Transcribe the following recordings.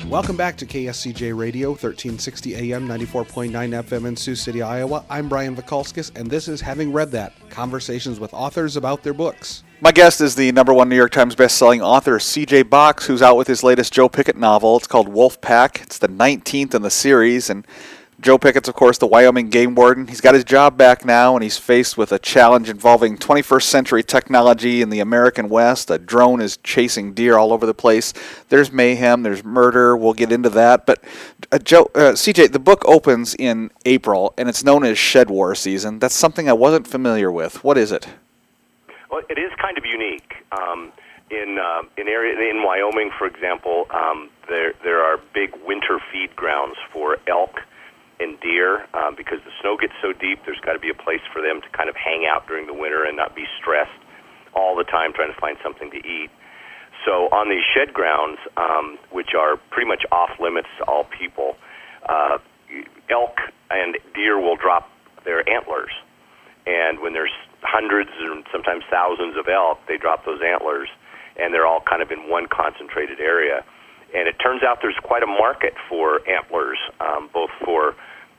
Welcome back to KSCJ Radio, 1360 AM, 94.9 FM in Sioux City, Iowa. I'm Brian Vikalskis, and this is Having Read That, conversations with authors about their books. My guest is the #1 New York Times bestselling author C.J. Box, who's out with his latest Joe Pickett novel. It's called Wolf Pack. It's the 19th in the series, and Joe Pickett's, of course, the Wyoming game warden. He's got his job back now, and he's faced with a challenge involving 21st century technology in the American West. A drone is chasing deer all over the place. There's mayhem, there's murder. We'll get into that. But, CJ, the book opens in April, and it's known as Shed War season. That's something I wasn't familiar with. What is it? Well, it is kind of unique. In Wyoming, for example, there are big winter feed grounds for elk and deer, because the snow gets so deep, there's got to be a place for them to kind of hang out during the winter and not be stressed all the time trying to find something to eat. So on these shed grounds, which are pretty much off limits to all people, elk and deer will drop their antlers. And when there's hundreds and sometimes thousands of elk, they drop those antlers, and they're all kind of in one concentrated area. And it turns out there's quite a market for antlers, both for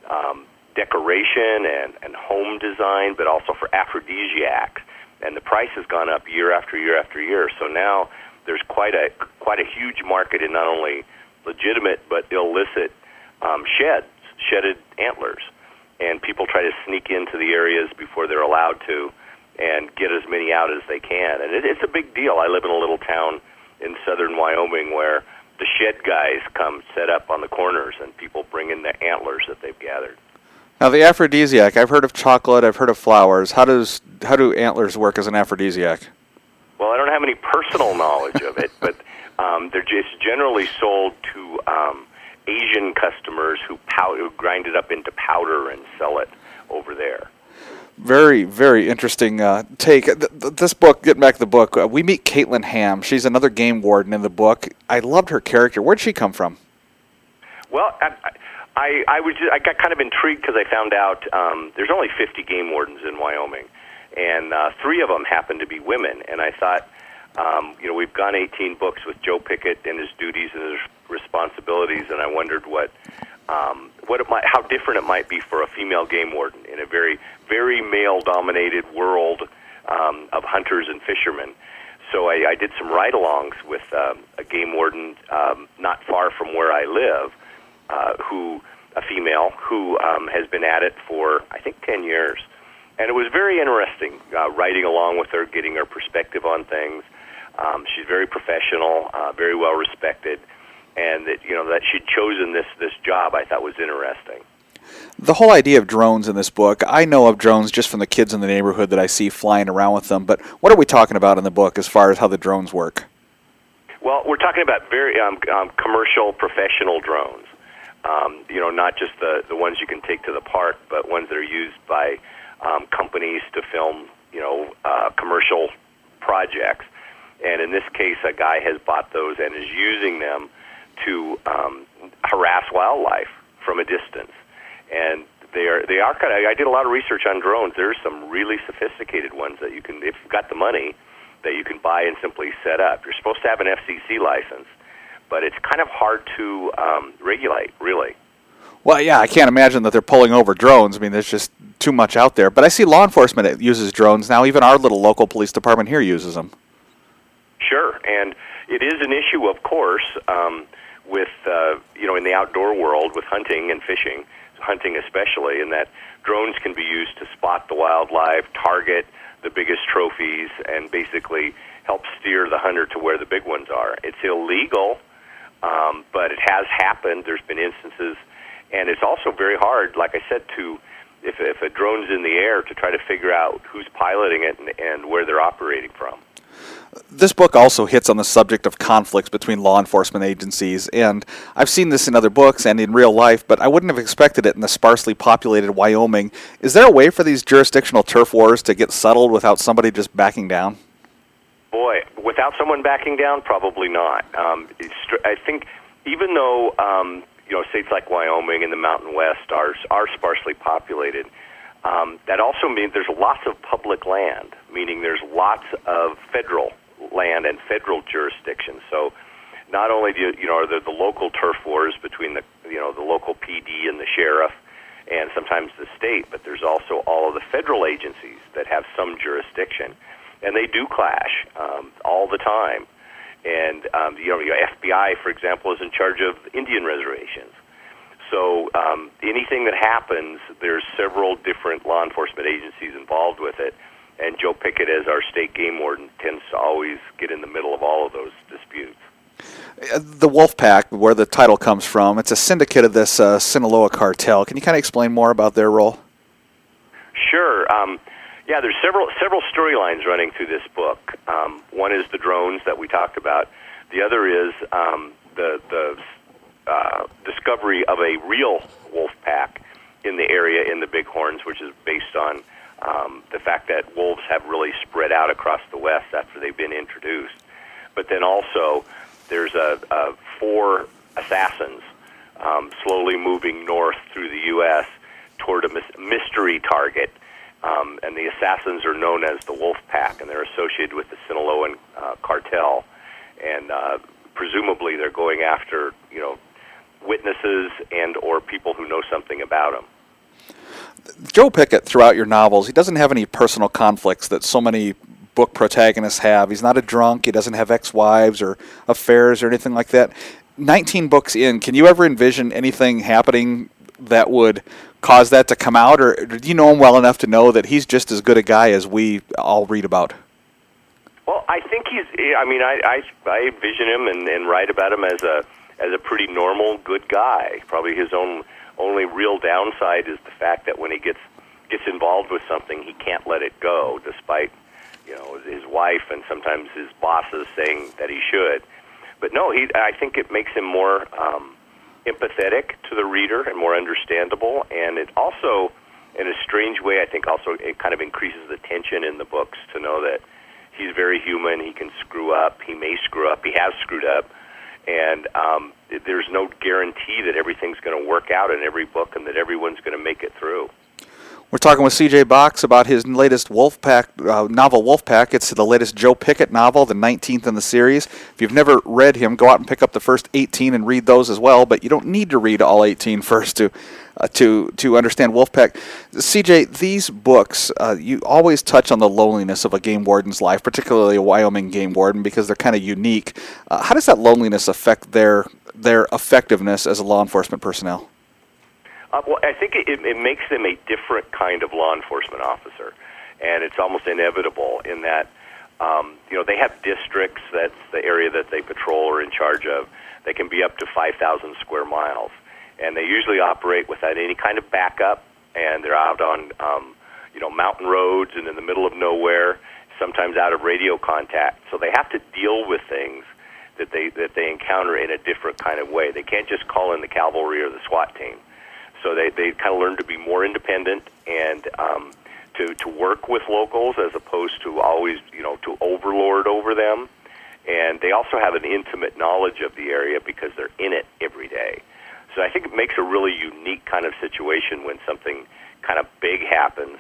decoration and home design, but also for aphrodisiac. And the price has gone up year after year after year. So now there's quite a huge market in not only legitimate but illicit shedded antlers. And people try to sneak into the areas before they're allowed to and get as many out as they can. And it's a big deal. I live in a little town in southern Wyoming where the shed guys come set up on the corners, and people bring in the antlers that they've gathered. Now, the aphrodisiac, I've heard of chocolate, I've heard of flowers. How do antlers work as an aphrodisiac? Well, I don't have any personal knowledge of it, but they're just generally sold to Asian customers who grind it up into powder and sell it over there. Very, very interesting take. This book, getting back to the book, we meet Caitlin Ham. She's another game warden in the book. I loved her character. Where'd she come from? Well, I got kind of intrigued because I found out there's only 50 game wardens in Wyoming, and 3 of them happen to be women. And I thought, we've gone 18 books with Joe Pickett and his duties and his responsibilities, and I wondered how different it might be for a female game warden in a very, very male-dominated world of hunters and fishermen. So I did some ride-alongs with a game warden not far from where I live, a female who has been at it for, I think, 10 years. And it was very interesting riding along with her, getting her perspective on things. She's very professional, very well-respected. And that she'd chosen this job, I thought was interesting. The whole idea of drones in this book, I know of drones just from the kids in the neighborhood that I see flying around with them, but what are we talking about in the book as far as how the drones work? Well, we're talking about very commercial, professional drones. Not just the ones you can take to the park, but ones that are used by companies to film, commercial projects. And in this case, a guy has bought those and is using them to harass wildlife from a distance. And they are kind of. I did a lot of research on drones. There's some really sophisticated ones that you can, if you've got the money, that you can buy and simply set up. You're supposed to have an FCC license, but it's kind of hard to regulate, really. Well, yeah, I can't imagine that they're pulling over drones. I mean, there's just too much out there. But I see law enforcement that uses drones now. Even our little local police department here uses them. Sure, and it is an issue, of course, with in the outdoor world with hunting and fishing, hunting especially, in that drones can be used to spot the wildlife, target the biggest trophies, and basically help steer the hunter to where the big ones are. It's illegal, but it has happened. There's been instances, and it's also very hard, like I said, if a drone's in the air, to try to figure out who's piloting it and where they're operating from. This book also hits on the subject of conflicts between law enforcement agencies, and I've seen this in other books and in real life, but I wouldn't have expected it in the sparsely populated Wyoming. Is there a way for these jurisdictional turf wars to get settled without somebody just backing down? Boy, without someone backing down, probably not. I think even though states like Wyoming and the Mountain West are sparsely populated, that also means there's lots of public land, meaning there's lots of federal land and federal jurisdiction. So not only are there the local turf wars between the local PD and the sheriff, and sometimes the state, but there's also all of the federal agencies that have some jurisdiction, and they do clash all the time. And your FBI, for example, is in charge of Indian reservations. So anything that happens, there's several different law enforcement agencies involved with it, and Joe Pickett, as our state game warden, tends to always get in the middle of all of those disputes. The Wolf Pack, where the title comes from, it's a syndicate of this Sinaloa cartel. Can you kind of explain more about their role? Sure. Yeah, there's several storylines running through this book. One is the drones that we talked about. The other is the discovery of a real wolf pack in the area in the Bighorns, which is based on the fact that wolves have really spread out across the West after they've been introduced. But then also there's 4 assassins slowly moving north through the U.S. toward a mystery target. And the assassins are known as the Wolf Pack, and they're associated with the Sinaloan cartel. And presumably they're going after, witnesses and or people who know something about them. Joe Pickett, throughout your novels, he doesn't have any personal conflicts that so many book protagonists have. He's not a drunk. He doesn't have ex-wives or affairs or anything like that. 19 books in, can you ever envision anything happening that would cause that to come out, or do you know him well enough to know that he's just as good a guy as we all read about? Well, I think I envision him and write about him as a pretty normal, good guy. Probably his only real downside is the fact that when he gets involved with something, he can't let it go, despite his wife and sometimes his bosses saying that he should. But no, I think it makes him more empathetic to the reader and more understandable. And it also, in a strange way, I think also it kind of increases the tension in the books to know that he's very human. He can screw up. He may screw up. He has screwed up. And there's no guarantee that everything's going to work out in every book and that everyone's going to make it through. We're talking with C.J. Box about his latest Wolf Pack novel, Wolf Pack. It's the latest Joe Pickett novel, the 19th in the series. If you've never read him, go out and pick up the first 18 and read those as well. But you don't need to read all 18 first to understand Wolf Pack. C.J., these books, you always touch on the loneliness of a game warden's life, particularly a Wyoming game warden, because they're kind of unique. How does that loneliness affect their effectiveness as a law enforcement personnel? Well, I think it makes them a different kind of law enforcement officer, and it's almost inevitable in that, they have districts, that's the area that they patrol or in charge of. They can be up to 5,000 square miles, and they usually operate without any kind of backup, and they're out on, mountain roads and in the middle of nowhere, sometimes out of radio contact. So they have to deal with things that they encounter in a different kind of way. They can't just call in the cavalry or the SWAT team. So they kind of learn to be more independent and to work with locals as opposed to always, to overlord over them. And they also have an intimate knowledge of the area because they're in it every day. So I think it makes a really unique kind of situation when something kind of big happens,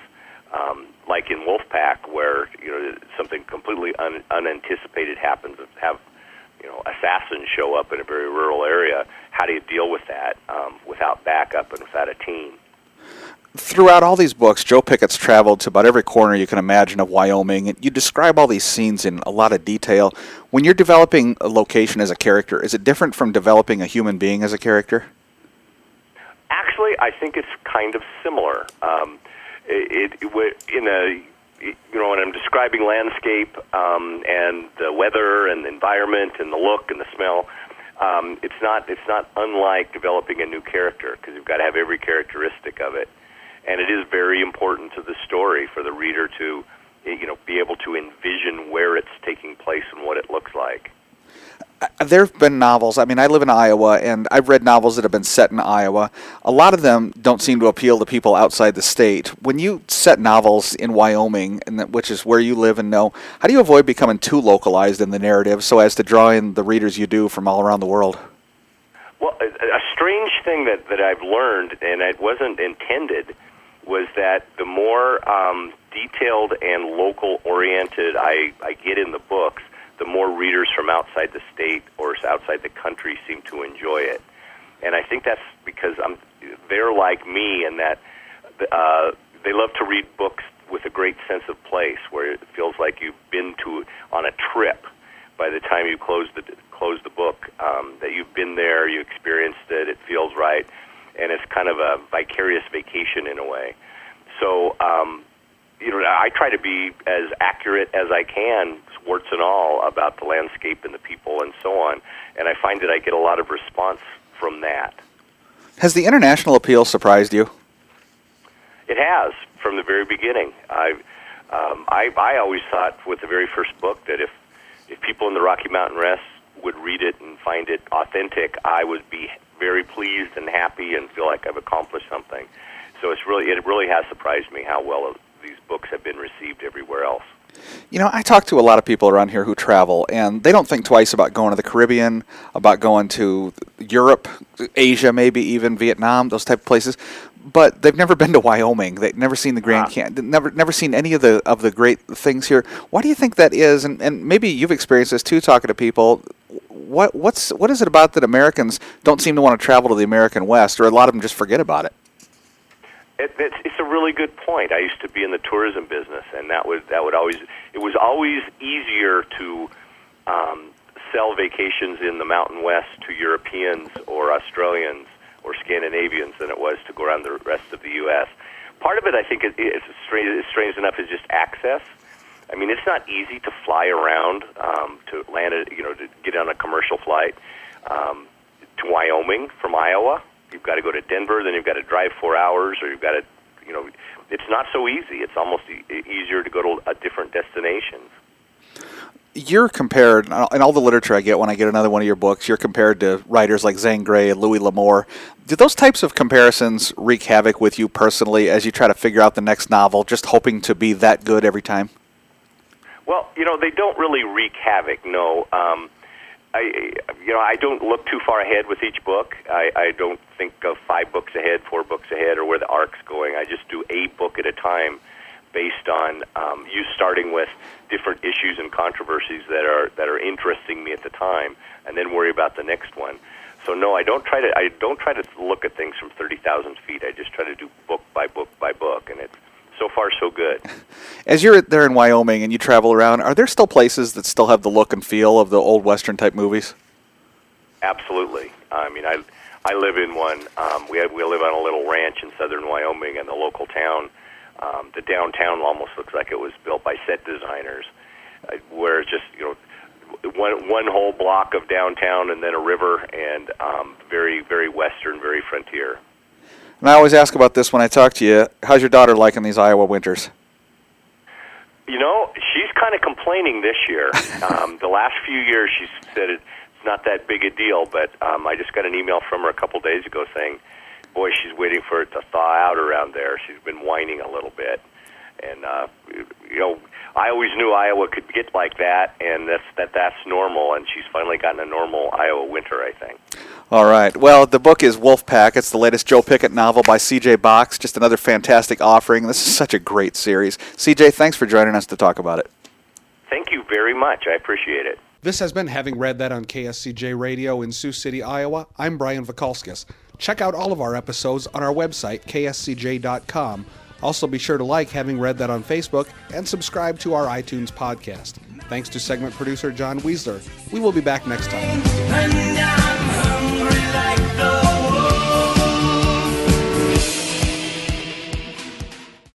like in Wolfpack, where something completely unanticipated happens. Have assassins show up in a very rural area. How do you deal with that without backup and without a team? Throughout all these books, Joe Pickett's traveled to about every corner you can imagine of Wyoming, and you describe all these scenes in a lot of detail. When you're developing a location as a character, is it different from developing a human being as a character? Actually, I think it's kind of similar. When I'm describing landscape and the weather and the environment and the look and the smell, it's not unlike developing a new character, because you've got to have every characteristic of it, and it is very important to the story for the reader to be able to envision where it's taking place and what it looks like. There have been novels. I mean, I live in Iowa, and I've read novels that have been set in Iowa. A lot of them don't seem to appeal to people outside the state. When you set novels in Wyoming, which is where you live and know, how do you avoid becoming too localized in the narrative so as to draw in the readers you do from all around the world? Well, a strange thing that I've learned, and it wasn't intended, was that the more detailed and local-oriented I get in the books, the more readers from outside the state or outside the country seem to enjoy it. And I think that's because they're like me in that they love to read books with a great sense of place, where it feels like you've been on a trip by the time you close the book, that you've been there, you experienced it, it feels right, and it's kind of a vicarious vacation in a way. So, I try to be as accurate as I can, warts and all, about the landscape and the people and so on, and I find that I get a lot of response from that. Has the international appeal surprised you? It has, from the very beginning. I always thought with the very first book that if people in the Rocky Mountain Rest would read it and find it authentic, I would be very pleased and happy and feel like I've accomplished something. So it really has surprised me how well these books have been received everywhere else. I talk to a lot of people around here who travel, and they don't think twice about going to the Caribbean, about going to Europe, Asia, maybe even Vietnam, those type of places. But they've never been to Wyoming. They've never seen the Grand Canyon. Never seen any of the great things here. Why do you think that is? And maybe you've experienced this too, talking to people. What is it about that Americans don't seem to want to travel to the American West, or a lot of them just forget about it? It's a really good point. I used to be in the tourism business, and it was always easier to sell vacations in the Mountain West to Europeans or Australians or Scandinavians than it was to go around the rest of the U.S. Part of it, I think, is strange enough, is just access. I mean, it's not easy to fly around to land to get on a commercial flight to Wyoming from Iowa. You've got to go to Denver, then you've got to drive 4 hours, or you've got to, it's not so easy. It's almost easier to go to a different destinations. You're compared, in all the literature I get when I get another one of your books, you're compared to writers like Zane Grey and Louis L'Amour. Do those types of comparisons wreak havoc with you personally as you try to figure out the next novel, just hoping to be that good every time? Well, they don't really wreak havoc, no. I don't look too far ahead with each book. I don't think of 5 books ahead, 4 books ahead, or where the arc's going. I just do a book at a time based on you starting with different issues and controversies that are interesting me at the time, and then worry about the next one. So no, I don't try to look at things from 30,000 feet. I just try to do book by book by book, and it's so far so good. As you're there in Wyoming and you travel around, are there still places that still have the look and feel of the old Western type movies? Absolutely. I mean, I live in one. We live on a little ranch in southern Wyoming, and the local town, the downtown almost looks like it was built by set designers, where it's just one whole block of downtown and then a river, and very, very Western, very frontier. And I always ask about this when I talk to you. How's your daughter liking these Iowa winters? She's kind of complaining this year. The last few years, she's said it's not that big a deal, but I just got an email from her a couple days ago saying, boy, she's waiting for it to thaw out around there. She's been whining a little bit. And, I always knew Iowa could get like that, and that's normal, and she's finally gotten a normal Iowa winter, I think. All right. Well, the book is Wolfpack. It's the latest Joe Pickett novel by C.J. Box. Just another fantastic offering. This is such a great series. C.J., thanks for joining us to talk about it. Thank you very much. I appreciate it. This has been Having Read That on KSCJ Radio in Sioux City, Iowa. I'm Brian Vakalskis. Check out all of our episodes on our website, kscj.com. Also, be sure to like Having Read That on Facebook and subscribe to our iTunes podcast. Thanks to segment producer John Weisler. We will be back next time.